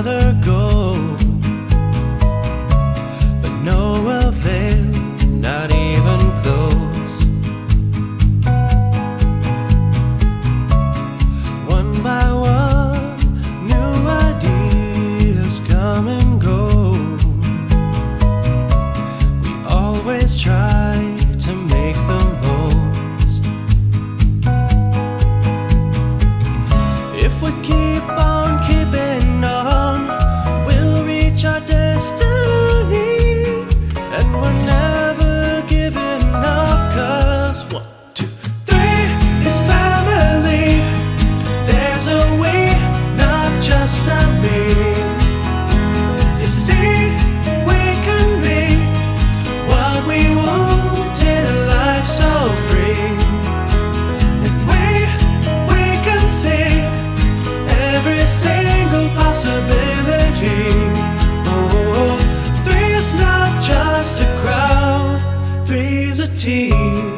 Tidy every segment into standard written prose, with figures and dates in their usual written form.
another goal, but no avail, not even close. One by one, new ideas come and go. We always try to make the most. If we keep on keeping on, we'll reach our destiny. And we're never giving up, 'cause 1, 2, 3 is family. There's a we, not just a me. You see, we can be what we want in a life so free. And we can see every single possibility. Oh, 3 is not just a crowd, 3's a team.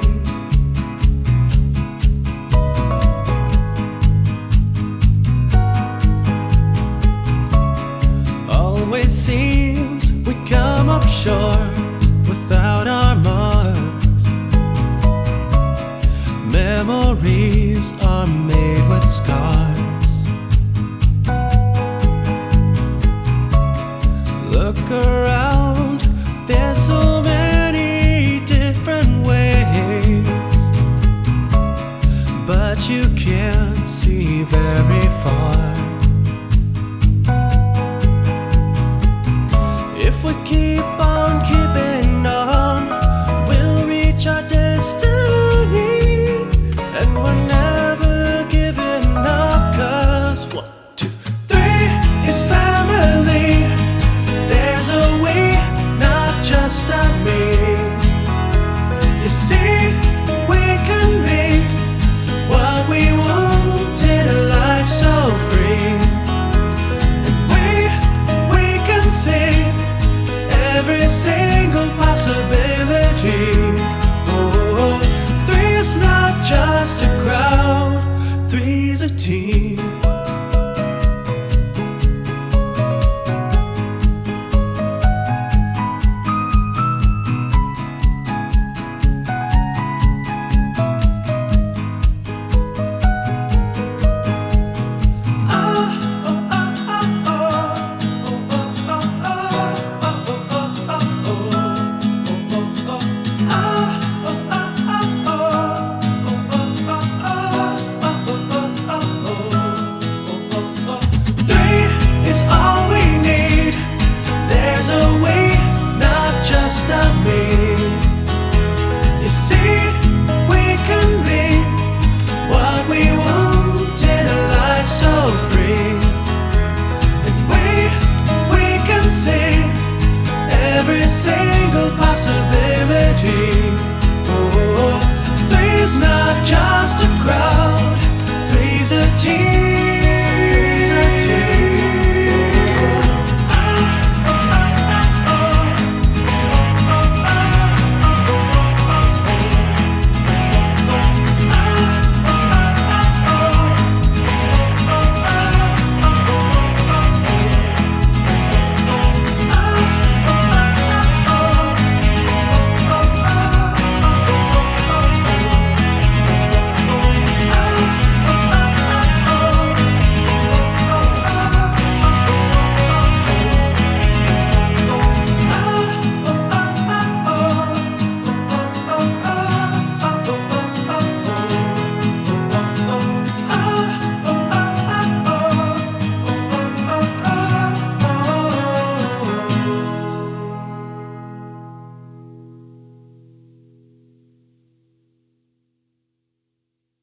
Always seems we come up short without our marks. Memories are made with scars. Look around, there's so many different ways, but you can't see very far. If we keep on keeping on, we'll reach our destiny. And we're never giving up, 'cause 1, 2, 3 is family. There's a we, not just a me. You see, we can be what we want in a life so free. And we can see every single possibility. Oh, 3 is not just a crowd, 3's a team. There's a we, not just a me. You see, we can be what we want in a life so free. And we can see every single possibility. Oh, 3's not just a crowd, 3's a team.